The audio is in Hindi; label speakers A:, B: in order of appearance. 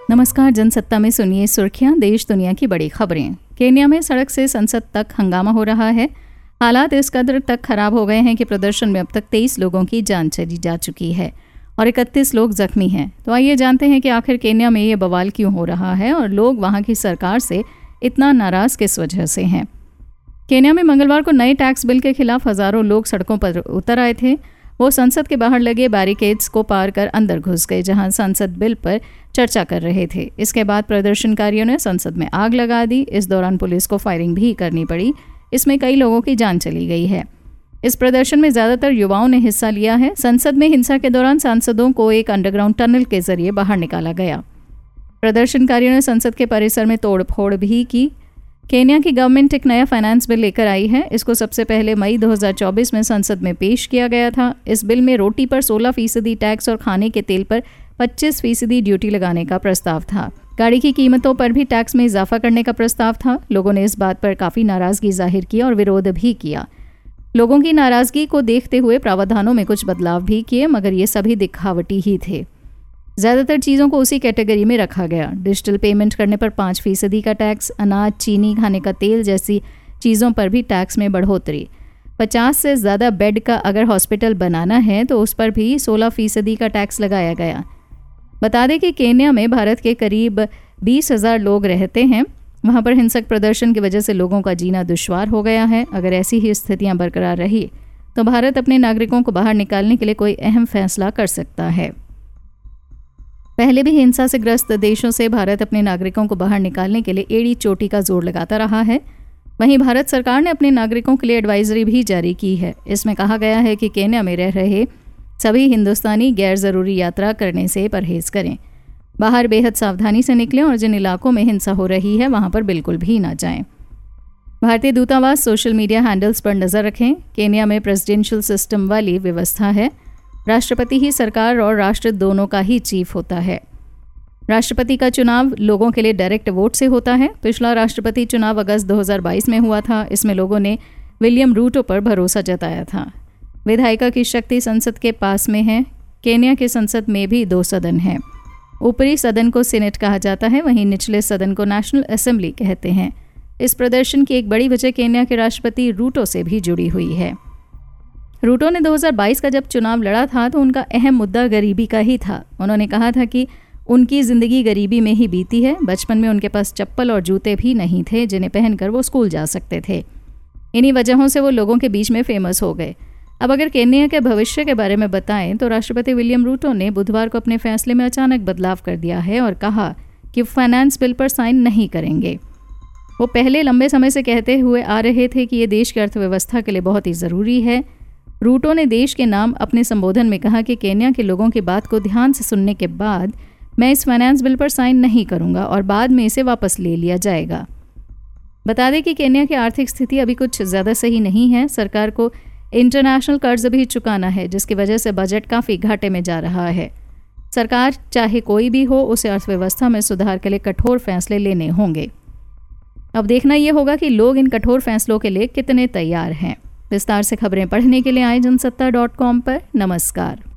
A: नमस्कार, जनसत्ता में सुनिए सुर्खियां, देश दुनिया की बड़ी खबरें। केन्या में सड़क से संसद तक हंगामा हो रहा है। हालात इस कदर तक खराब हो गए हैं कि प्रदर्शन में अब तक 23 लोगों की जान चली जा चुकी है और 31 लोग जख्मी हैं। तो आइए जानते हैं कि आखिर केन्या में ये बवाल क्यों हो रहा है और लोग वहां की सरकार से इतना नाराज किस वजह से हैं। केन्या में मंगलवार को नए टैक्स बिल के खिलाफ हजारों लोग सड़कों पर उतर आए थे। वो संसद के बाहर लगे बैरिकेड्स को पार कर अंदर घुस गए, जहां संसद बिल पर चर्चा कर रहे थे। इसके बाद प्रदर्शनकारियों ने संसद में आग लगा दी। इस दौरान पुलिस को फायरिंग भी करनी पड़ी। इसमें कई लोगों की जान चली गई है। इस प्रदर्शन में ज्यादातर युवाओं ने हिस्सा लिया है। संसद में हिंसा के दौरान सांसदों को एक अंडरग्राउंड टनल के जरिए बाहर निकाला गया। प्रदर्शनकारियों ने संसद के परिसर में तोड़फोड़ भी की। केन्या की गवर्नमेंट एक नया फाइनेंस बिल लेकर आई है। इसको सबसे पहले मई 2024 में संसद में पेश किया गया था। इस बिल में रोटी पर 16% टैक्स और खाने के तेल पर 25% ड्यूटी लगाने का प्रस्ताव था। गाड़ी की कीमतों पर भी टैक्स में इजाफा करने का प्रस्ताव था। लोगों ने इस बात पर काफ़ी नाराज़गी जाहिर की और विरोध भी किया। लोगों की नाराज़गी को देखते हुए प्रावधानों में कुछ बदलाव भी किए, मगर ये सभी दिखावटी ही थे। ज़्यादातर चीज़ों को उसी कैटेगरी में रखा गया। डिजिटल पेमेंट करने पर 5% का टैक्स, अनाज, चीनी, खाने का तेल जैसी चीज़ों पर भी टैक्स में बढ़ोतरी। 50 से ज़्यादा बेड का अगर हॉस्पिटल बनाना है तो उस पर भी 16% का टैक्स लगाया गया। बता दें कि केन्या में भारत के करीब 20,000 लोग रहते हैं। वहाँ पर हिंसक प्रदर्शन की वजह से लोगों का जीना दुश्वार हो गया है। अगर ऐसी ही स्थितियाँ बरकरार रही तो भारत अपने नागरिकों को बाहर निकालने के लिए कोई अहम फैसला कर सकता है। पहले भी हिंसा से ग्रस्त देशों से भारत अपने नागरिकों को बाहर निकालने के लिए एड़ी चोटी का जोर लगाता रहा है। वहीं भारत सरकार ने अपने नागरिकों के लिए एडवाइजरी भी जारी की है। इसमें कहा गया है कि केन्या में रह रहे सभी हिंदुस्तानी गैर ज़रूरी यात्रा करने से परहेज करें, बाहर बेहद सावधानी से निकलें और जिन इलाकों में हिंसा हो रही है वहां पर बिल्कुल भी ना जाएं। भारतीय दूतावास सोशल मीडिया हैंडल्स पर नज़र रखें। केन्या में प्रेसिडेंशियल सिस्टम वाली व्यवस्था है। राष्ट्रपति ही सरकार और राष्ट्र दोनों का ही चीफ होता है। राष्ट्रपति का चुनाव लोगों के लिए डायरेक्ट वोट से होता है। पिछला राष्ट्रपति चुनाव अगस्त 2022 में हुआ था। इसमें लोगों ने विलियम रूटो पर भरोसा जताया था। विधायिका की शक्ति संसद के पास में है। केन्या के संसद में भी 2 सदन हैं। ऊपरी सदन को सीनेट कहा जाता है, वहीं निचले सदन को नेशनल असेंबली कहते हैं। इस प्रदर्शन की एक बड़ी वजह केन्या के राष्ट्रपति रूटो से भी जुड़ी हुई है। रूटो ने 2022 का जब चुनाव लड़ा था तो उनका अहम मुद्दा गरीबी का ही था। उन्होंने कहा था कि उनकी ज़िंदगी गरीबी में ही बीती है। बचपन में उनके पास चप्पल और जूते भी नहीं थे जिन्हें पहनकर वो स्कूल जा सकते थे। इन्हीं वजहों से वो लोगों के बीच में फेमस हो गए। अब अगर केन्या के भविष्य के बारे में बताएं तो राष्ट्रपति विलियम रूटो ने बुधवार को अपने फैसले में अचानक बदलाव कर दिया है और कहा कि फाइनेंस बिल पर साइन नहीं करेंगे। वो पहले लंबे समय से कहते हुए आ रहे थे कि ये देश की अर्थव्यवस्था के लिए बहुत ही ज़रूरी है। रूटो ने देश के नाम अपने संबोधन में कहा कि केन्या के लोगों की बात को ध्यान से सुनने के बाद मैं इस फाइनेंस बिल पर साइन नहीं करूंगा और बाद में इसे वापस ले लिया जाएगा। बता दें कि केन्या की आर्थिक स्थिति अभी कुछ ज़्यादा सही नहीं है। सरकार को इंटरनेशनल कर्ज भी चुकाना है, जिसकी वजह से बजट काफ़ी घाटे में जा रहा है। सरकार चाहे कोई भी हो, उसे अर्थव्यवस्था में सुधार के लिए कठोर फैसले लेने होंगे। अब देखना यह होगा कि लोग इन कठोर फैसलों के लिए कितने तैयार हैं। विस्तार से खबरें पढ़ने के लिए आए जनसत्ता.com पर। नमस्कार।